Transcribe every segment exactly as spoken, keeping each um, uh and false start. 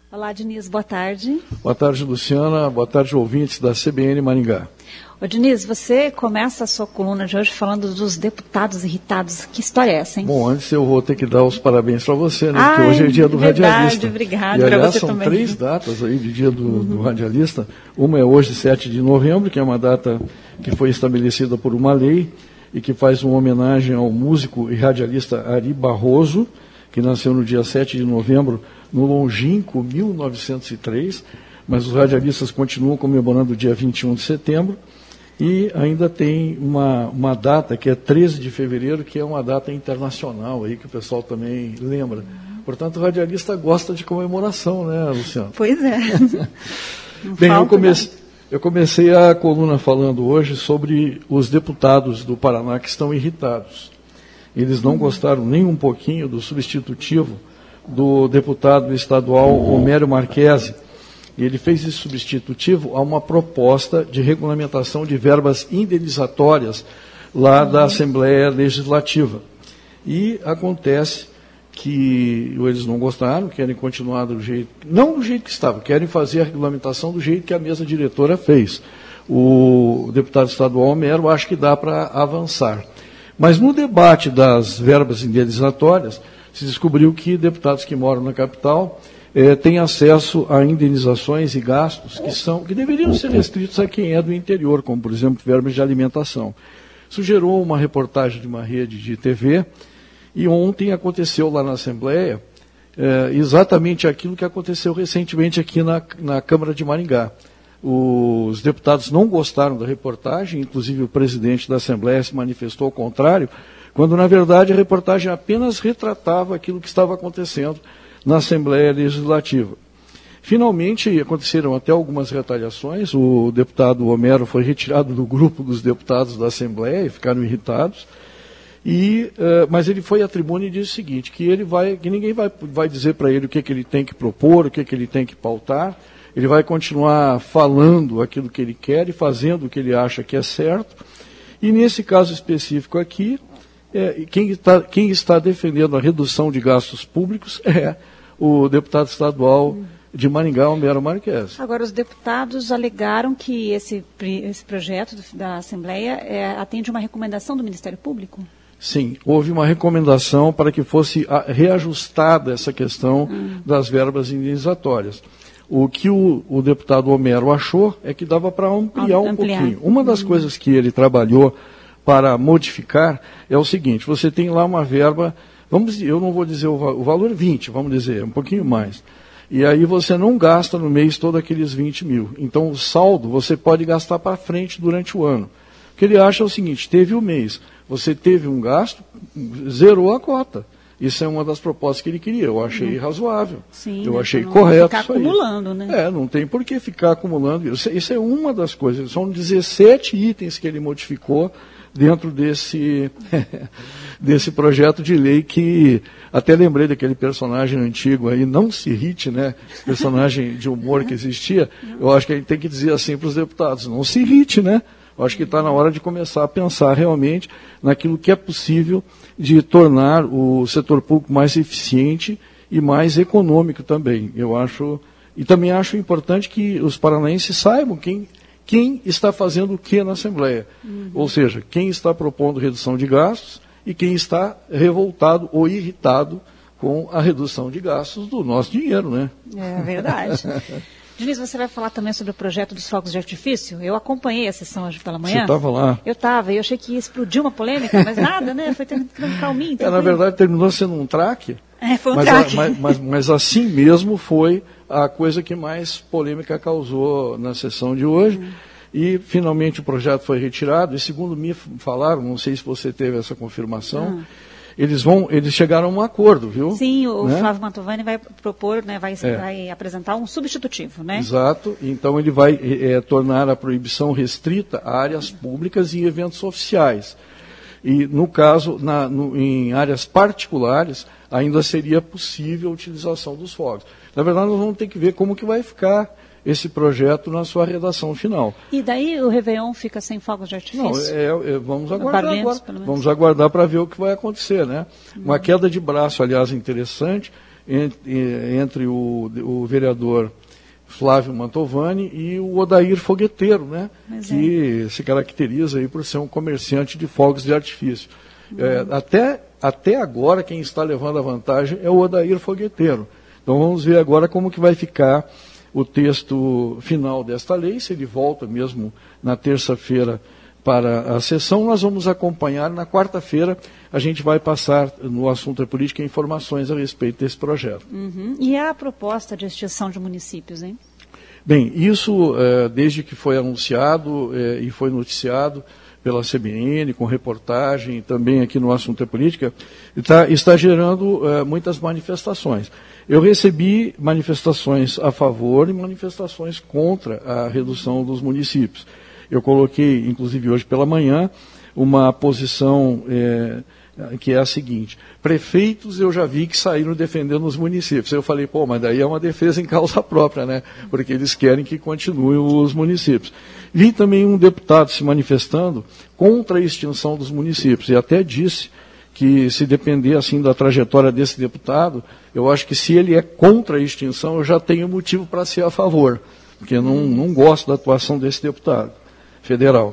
Olá, Diniz, boa tarde. Boa tarde, Luciana. Boa tarde, ouvintes da C B N Maringá. Ô, Diniz, você começa a sua coluna de hoje falando dos deputados irritados. Que história é essa, hein? Bom, antes eu vou ter que dar os parabéns para você, né? Ai, porque hoje é dia do verdade, radialista. Obrigada, e, aliás, você são também. três datas aí de dia do, uhum. do radialista. Uma é hoje, sete de novembro, que é uma data que foi estabelecida por uma lei e que faz uma homenagem ao músico e radialista Ari Barroso, que nasceu no dia sete de novembro, no longínquo mil novecentos e três, mas os radialistas continuam comemorando o dia vinte e um de setembro, e ainda tem uma, uma data que é treze de fevereiro, que é uma data internacional, aí, que o pessoal também lembra. Portanto, o radialista gosta de comemoração, né, Luciano? Pois é. Bem, eu comecei, eu comecei a coluna falando hoje sobre os deputados do Paraná que estão irritados. Eles não gostaram nem um pouquinho do substitutivo do deputado estadual Homero Marchese. E ele fez esse substitutivo a uma proposta de regulamentação de verbas indenizatórias lá da Assembleia Legislativa. E acontece que eles não gostaram, querem continuar do jeito, não do jeito que estava, querem fazer a regulamentação do jeito que a mesa diretora fez. O deputado estadual Homero acha que dá para avançar. Mas no debate das verbas indenizatórias, se descobriu que deputados que moram na capital eh, têm acesso a indenizações e gastos que, são, que deveriam ser restritos a quem é do interior, como, por exemplo, verbas de alimentação. Isso gerou uma reportagem de uma rede de T V, e ontem aconteceu lá na Assembleia eh, exatamente aquilo que aconteceu recentemente aqui na, na Câmara de Maringá. Os deputados não gostaram da reportagem, inclusive o presidente da Assembleia se manifestou ao contrário, quando, na verdade, a reportagem apenas retratava aquilo que estava acontecendo na Assembleia Legislativa. Finalmente, aconteceram até algumas retaliações. O deputado Homero foi retirado do grupo dos deputados da Assembleia e ficaram irritados. E, uh, mas ele foi à tribuna e disse o seguinte, que, ele vai, que ninguém vai, vai dizer para ele o que, que ele tem que propor, o que, que ele tem que pautar. Ele vai continuar falando aquilo que ele quer e fazendo o que ele acha que é certo. E, nesse caso específico aqui, É, quem, está, quem está defendendo a redução de gastos públicos é o deputado estadual de Maringá, Homero Marchese. Agora, os deputados alegaram que esse, esse projeto da Assembleia é, atende uma recomendação do Ministério Público? Sim, houve uma recomendação para que fosse a, reajustada essa questão hum. das verbas indenizatórias. O que o, o deputado Homero achou é que dava para ampliar, ampliar um pouquinho. Uma das hum. coisas que ele trabalhou para modificar é o seguinte, você tem lá uma verba, vamos dizer, eu não vou dizer o, o valor vinte, vamos dizer, um pouquinho mais. E aí você não gasta no mês todos aqueles vinte mil. Então o saldo você pode gastar para frente durante o ano. O que ele acha é o seguinte, teve o mês, você teve um gasto, zerou a cota. Isso é uma das propostas que ele queria, eu achei uhum. razoável. Sim, eu né, achei não correto ficar isso aí. acumulando, né? É, não tem por que ficar acumulando. Isso, isso é uma das coisas, são dezessete itens que ele modificou dentro desse, desse projeto de lei que, até lembrei daquele personagem antigo aí, Não Se Irrite, né? Personagem de humor que existia. Eu acho que a gente tem que dizer assim para os deputados, não se irrite, né? Eu acho que está na hora de começar a pensar realmente naquilo que é possível de tornar o setor público mais eficiente e mais econômico também. Eu acho, e também acho importante que os paranaenses saibam quem quem está fazendo o que na Assembleia. Uhum. Ou seja, quem está propondo redução de gastos e quem está revoltado ou irritado com a redução de gastos do nosso dinheiro, né? É verdade. Diniz, você vai falar também sobre o projeto dos fogos de artifício? Eu acompanhei a sessão hoje pela manhã. Você estava lá? Eu estava, e eu achei que ia explodir uma polêmica, mas nada, né? Foi tendo calminho. É, na verdade, terminou sendo um traque. É, foi um mas, traque. A, mas, mas, mas assim mesmo foi a coisa que mais polêmica causou na sessão de hoje. Uhum. E, finalmente, o projeto foi retirado. E, segundo me falaram, não sei se você teve essa confirmação, uhum. eles, vão, eles chegaram a um acordo, viu? Sim, o né? Flávio Mantovani vai propor, né, vai, é. vai apresentar um substitutivo, né? Exato. Então, ele vai é, tornar a proibição restrita a áreas públicas e eventos oficiais. E, no caso, na, no, em áreas particulares, ainda seria possível a utilização dos fogos. Na verdade, nós vamos ter que ver como que vai ficar esse projeto na sua redação final. E daí o Réveillon fica sem fogos de artifício? Não, é, é, vamos aguardar agora. Vamos aguardar para ver o que vai acontecer, né? Hum. Uma queda de braço, aliás, interessante, entre, entre o, o vereador Flávio Mantovani e o Odair Fogueteiro, né? Que é. se caracteriza aí por ser um comerciante de fogos de artifício. Uhum. É, até, até agora, quem está levando a vantagem é o Odair Fogueteiro. Então vamos ver agora como que vai ficar o texto final desta lei, se ele volta mesmo na terça-feira para a sessão. Nós vamos acompanhar. Na quarta-feira a gente vai passar no assunto da política informações a respeito desse projeto. Uhum. E a proposta de extinção de municípios, hein? Bem, isso eh, desde que foi anunciado eh, e foi noticiado pela C B N, com reportagem, também aqui no Assunto é Política, tá, está gerando eh, muitas manifestações. Eu recebi manifestações a favor e manifestações contra a redução dos municípios. Eu coloquei, inclusive hoje pela manhã, uma posição eh, que é a seguinte: prefeitos eu já vi que saíram defendendo os municípios. Eu falei, pô, mas daí é uma defesa em causa própria, né? Porque eles querem que continuem os municípios. Vi também um deputado se manifestando contra a extinção dos municípios, e até disse que, se depender assim da trajetória desse deputado, eu acho que se ele é contra a extinção, eu já tenho motivo para ser a favor, porque eu não, não gosto da atuação desse deputado federal.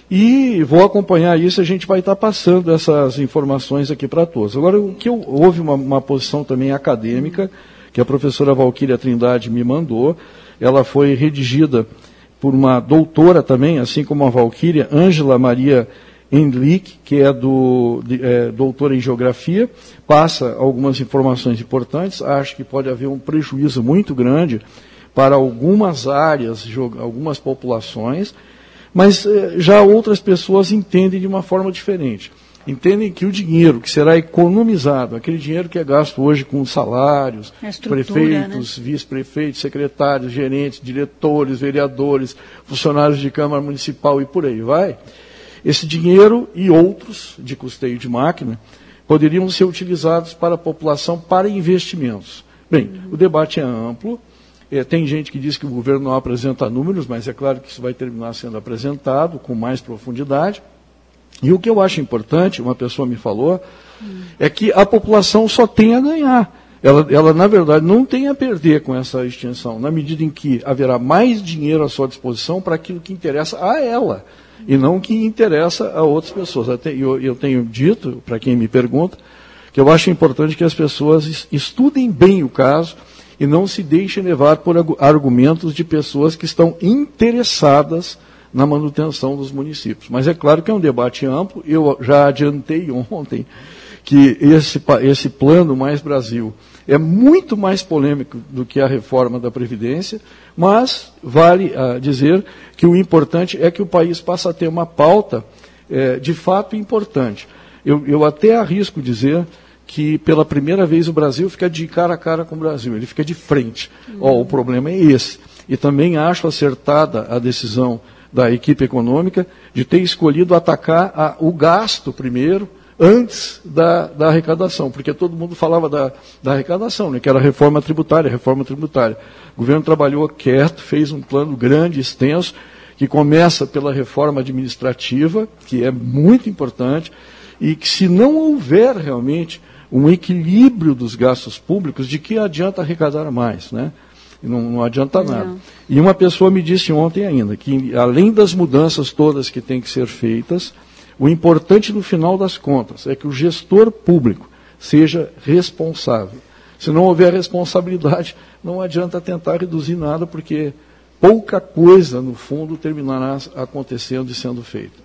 E vou acompanhar isso, a gente vai estar passando essas informações aqui para todos. Agora, o que eu, houve uma, uma posição também acadêmica, que a professora Valquíria Trindade me mandou. Ela foi redigida por uma doutora também, assim como a Valquíria, Ângela Maria Endlich, que é, do, de, é doutora em geografia, passa algumas informações importantes. Acho que pode haver um prejuízo muito grande para algumas áreas, algumas populações, mas eh, já outras pessoas entendem de uma forma diferente. Entendem que o dinheiro que será economizado, aquele dinheiro que é gasto hoje com salários, prefeitos, né? vice-prefeitos, secretários, gerentes, diretores, vereadores, funcionários de Câmara Municipal e por aí vai, esse dinheiro e outros de custeio de máquina poderiam ser utilizados para a população para investimentos. Bem, uhum. o debate é amplo. É, tem gente que diz que o governo não apresenta números, mas é claro que isso vai terminar sendo apresentado com mais profundidade. E o que eu acho importante, uma pessoa me falou, hum. é que a população só tem a ganhar. Ela, ela, na verdade, não tem a perder com essa extinção, na medida em que haverá mais dinheiro à sua disposição para aquilo que interessa a ela, e não que interessa a outras pessoas. Até, eu, eu tenho dito, para quem me pergunta, que eu acho importante que as pessoas estudem bem o caso, e não se deixem levar por argumentos de pessoas que estão interessadas na manutenção dos municípios. Mas é claro que é um debate amplo. Eu já adiantei ontem que esse, esse plano Mais Brasil é muito mais polêmico do que a reforma da Previdência, mas vale uh, dizer que o importante é que o país passe a ter uma pauta eh, de fato importante. Eu, eu até arrisco dizer que pela primeira vez o Brasil fica de cara a cara com o Brasil, ele fica de frente. Uhum. Oh, o problema é esse. E também acho acertada a decisão da equipe econômica de ter escolhido atacar a, o gasto primeiro, antes da, da arrecadação, porque todo mundo falava da, da arrecadação, né, que era reforma tributária, reforma tributária. O governo trabalhou quieto, fez um plano grande, extenso, que começa pela reforma administrativa, que é muito importante, e que se não houver realmente um equilíbrio dos gastos públicos, de que adianta arrecadar mais, né? Não, não adianta nada. Não. E uma pessoa me disse ontem ainda, que além das mudanças todas que têm que ser feitas, o importante no final das contas é que o gestor público seja responsável. Se não houver responsabilidade, não adianta tentar reduzir nada, porque pouca coisa, no fundo, terminará acontecendo e sendo feita.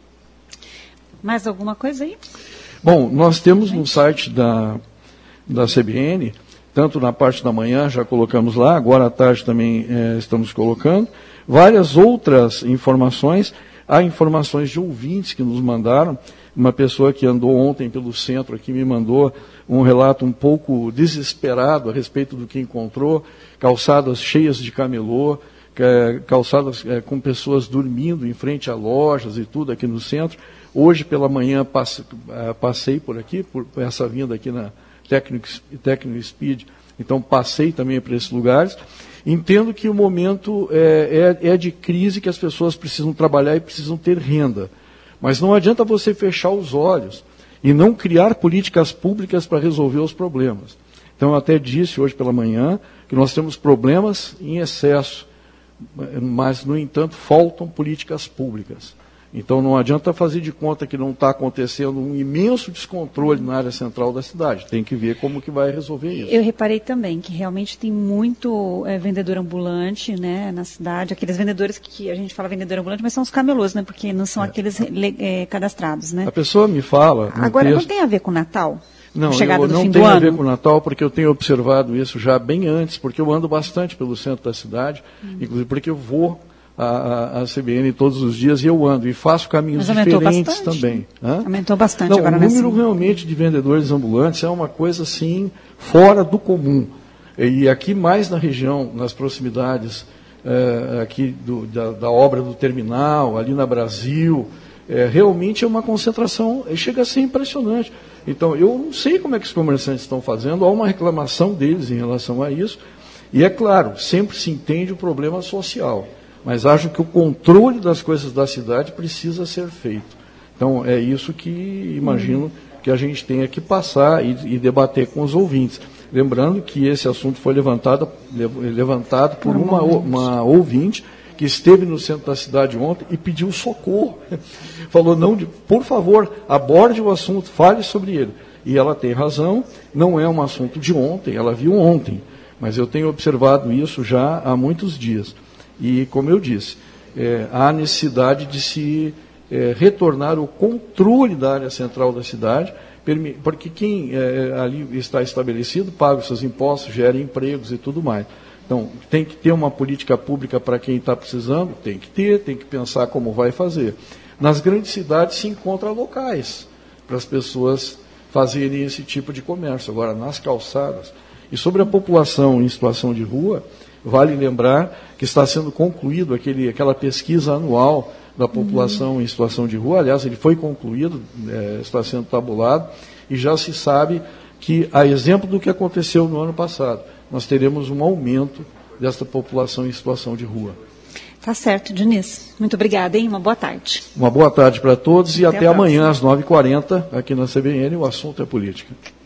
Mais alguma coisa aí? Bom, nós temos no site da, da C B N, tanto na parte da manhã, já colocamos lá, agora à tarde também é, estamos colocando, várias outras informações. Há informações de ouvintes que nos mandaram. Uma pessoa que andou ontem pelo centro aqui me mandou um relato um pouco desesperado a respeito do que encontrou, calçadas cheias de camelô, calçadas é, com pessoas dormindo em frente a lojas e tudo aqui no centro. Hoje pela manhã passe, passei por aqui, por essa vinda aqui na Tecno Speed, então passei também por esses lugares. Entendo que o momento é, é, é de crise, que as pessoas precisam trabalhar e precisam ter renda. Mas não adianta você fechar os olhos e não criar políticas públicas para resolver os problemas. Então, eu até disse hoje pela manhã que nós temos problemas em excesso, mas, no entanto, faltam políticas públicas. Então, não adianta fazer de conta que não está acontecendo um imenso descontrole na área central da cidade. Tem que ver como que vai resolver isso. Eu reparei também que realmente tem muito é, vendedor ambulante, né, na cidade. Aqueles vendedores que a gente fala vendedor ambulante, mas são os camelôs, né, porque não são é. aqueles é, cadastrados. Né? A pessoa me fala... Agora, texto, não tem a ver com o Natal? Não, chegada eu do não fim tem do a ano? ver com o Natal, porque eu tenho observado isso já bem antes, porque eu ando bastante pelo centro da cidade, hum. inclusive porque eu vou à, à C B N todos os dias e eu ando, e faço caminhos diferentes bastante. também. Hã? Aumentou bastante não, agora o número nessa... realmente de vendedores ambulantes é uma coisa assim, fora do comum. E aqui mais na região, nas proximidades é, aqui do, da, da obra do terminal, ali na Brasil, é, realmente é uma concentração, chega a ser impressionante. Então, eu não sei como é que os comerciantes estão fazendo, há uma reclamação deles em relação a isso, e é claro, sempre se entende o problema social, mas acho que o controle das coisas da cidade precisa ser feito. Então, é isso que imagino uhum. que a gente tenha que passar e, e debater com os ouvintes. Lembrando que esse assunto foi levantado, levantado por uma, uma ouvinte que esteve no centro da cidade ontem e pediu socorro. Falou, não, por favor, aborde o assunto, fale sobre ele. E ela tem razão, não é um assunto de ontem, ela viu ontem, mas eu tenho observado isso já há muitos dias. E, como eu disse, é, há necessidade de se é, retornar o controle da área central da cidade, porque quem é, ali está estabelecido paga os seus impostos, gera empregos e tudo mais. Então, tem que ter uma política pública para quem está precisando? Tem que ter, tem que pensar como vai fazer. Nas grandes cidades se encontram locais para as pessoas fazerem esse tipo de comércio. Agora, nas calçadas. E sobre a população em situação de rua, vale lembrar que está sendo concluído aquele, aquela pesquisa anual da população uhum. em situação de rua. Aliás, ele foi concluído, é, está sendo tabulado, e já se sabe que, a exemplo do que aconteceu no ano passado, nós teremos um aumento desta população em situação de rua. Tá certo, Diniz. Muito obrigada, hein? Uma boa tarde. Uma boa tarde para todos e até, até amanhã às nove e quarenta, aqui na C B N, o assunto é política.